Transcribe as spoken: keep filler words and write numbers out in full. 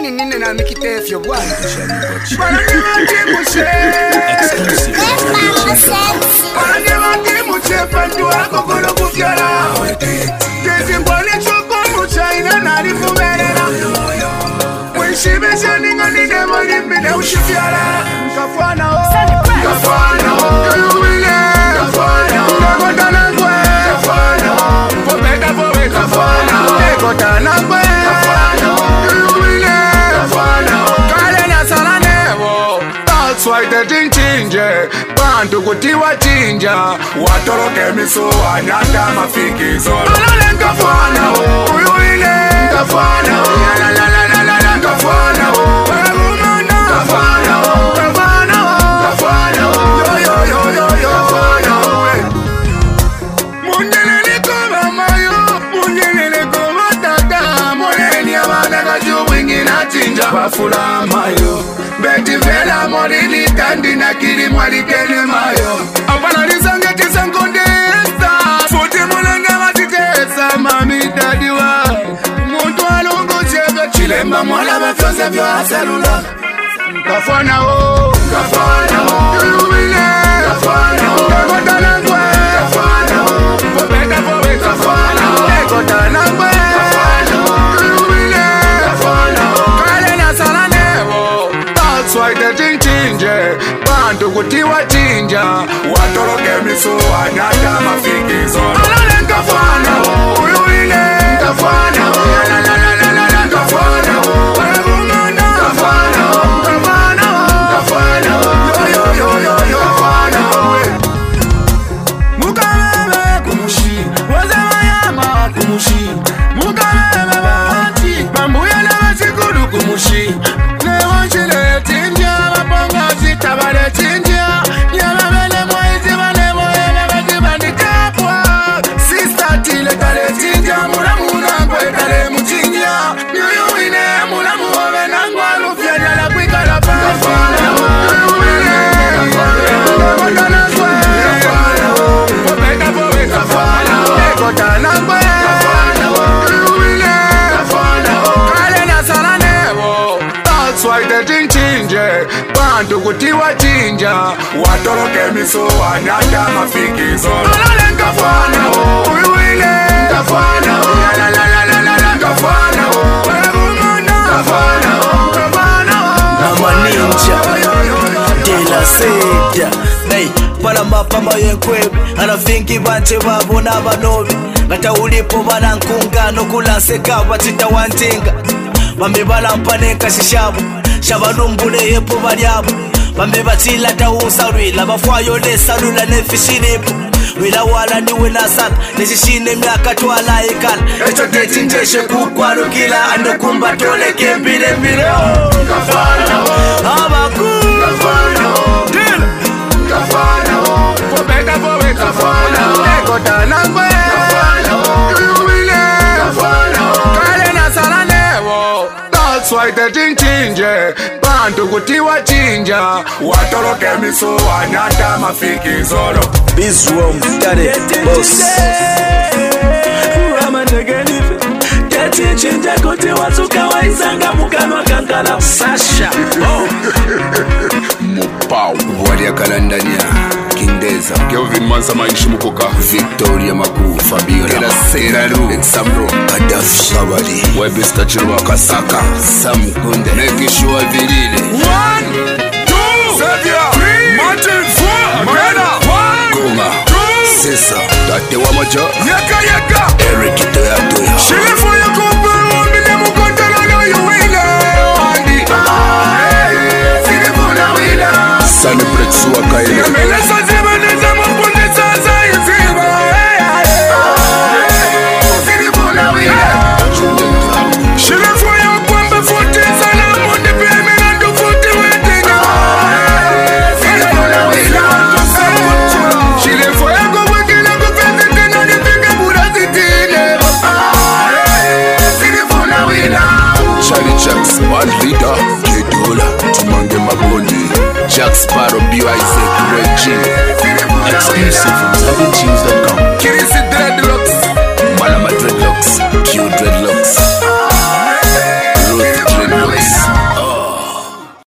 nini nina mikitefyo bwana. Bwana ni mtimushe. Bwana ni mtimushe pandu wako kulo kufiala. Kezi mbole choko mchaina nalifumerera. Mwishibesha ninga nide mwalimbine ushifiala. Kafwana o. Kafwana o. Kayumile. Kafwana o. Kakotana kwe. Kafwana o. Fobeka fobe kafwana o. Ekotana kwe. Kafwana o. Kayumile. Kafwana o. Kale na sala nevo. That's why the thing change. Bantu kutiwa chinja. Watoroke miso anyata mafikizo. Alale kafwana o. Kayumile. Kafwana o. La la la la la la. Kafwana o. Kafwana o. Kafwana o. Kafwana o. Yo yo yo yo yo. Kafwana o. Mundelele koma mayo. Mundelele koma tata. Moleni abana kajo wingi na chinja bafula mayo. Beti vela molini kandi na kiri mwali kene mayo. Apana nizange tisangondesa. Futi mulanga matitesa. Mami daddy wa. Muntu alungu chebe chilemba mwala bafyoze vyo aselula. Kafwana o. Kafwana o. Kayumile. Kafwana o. Kakotana kwe. Kafwana o. Fobeka fobe kafwana o. Ekotana kwe. Kafwana o. Kayumile. Kafwana o. Kale na sala nevo. That's why the thing change. Bantu kutiwa chinja. Watoroke miso anyata mafikizo. Alale kafwana o. Kayumile. Kafwana o. La la la la la la. Kafwana o. Kafwana o. Kafwana o. Kafwana o. Yo yo yo yo yo. Kafwana o. Mukameme kumushi. Wazema yama kumushi. Mukameme bahati. Bambuya na machikudu kumushi. Lewa chile tinja. Maponga zitabale tinja. Nyama mele mwaizi mane moe. Mabati bandikapwa. Sister tile kale tinja. Mura muna kwe kale mutinja. Nyoyo wine muna muove nangwa lufya jala kwika la pa. Kafwana o. Kayumile. Kafwana o. Kafwana o. Fobeka fobe kafwana o. Ekotana kwe. Kafwana o. Kayumile. Kafwana o. Kale na sala nevo. That's why the thing change. Bantu kutiwa chinja. Watoroke miso anyata mafikizo. Alale kafwana o. Kayumile. Kafwana o. La la la la la la. Kafwana o. Kafwana o. Kafwana o. Nama ninja de la seda. Hey, para mapamba yenkwebu anafingi bante babo n'abanobi ngata ulipo banankungano kulanseka batita wantinga bambe balampaneka shishabu shabalumbule yepo balyabo bambe batila tawusalwila bafwayo lesalula nefishinipo wila wala ni wila sana neshishine myaka twala ikala echo tetinjeshe kukwarukila andokumba tole kembile mbile. Kafwana o. Abaku Kafwana o. Dila Kafwana o. Fobeka fobe kafwana o. Ekotana kwe. Kafwana o. Kayumile. Kafwana o. Kale na sala nevo. That's why the thing change. Bantu kutiwa chinja. Watoroke miso anyata mafikizolo. Bizrom Daddy Boss Ramategenife Kati chinja kote watu kawaizanga mukano kankala Sasha oh. Mupau Walia Kalandania Kindeza Kelvin Mansa Maishi Mukoka Victoria Maku Fabiola Eraru Examro Adafi Shabali Webista Chirwa Kasaka Sam Kunde Nekishua Virile One, two, three, Martin, four, Magana, one, Gonga Sesa Tate Wamaja Yaka Yaka, Eric Toya Toya Shile for your couple, Mine Mukontana, no you winner, Andi, Shile for the winner, Sani Pretsuwa Kaile Yamela Sazima, Neza Mpunde Sasa, Yizima, Shile for the winner, Shile for your Kwamba Futi, Sana Mundi Peme, and the Futi Wedding, Shile for the winner, Shile for your Go Wicked, and the President, and the Finger Buddha, Shile for the winner, Charlie Jacks Band Leader Kedola Tumange Mabondi Jack Sparrow B Y Z Reggie exclusive from seven tunes dot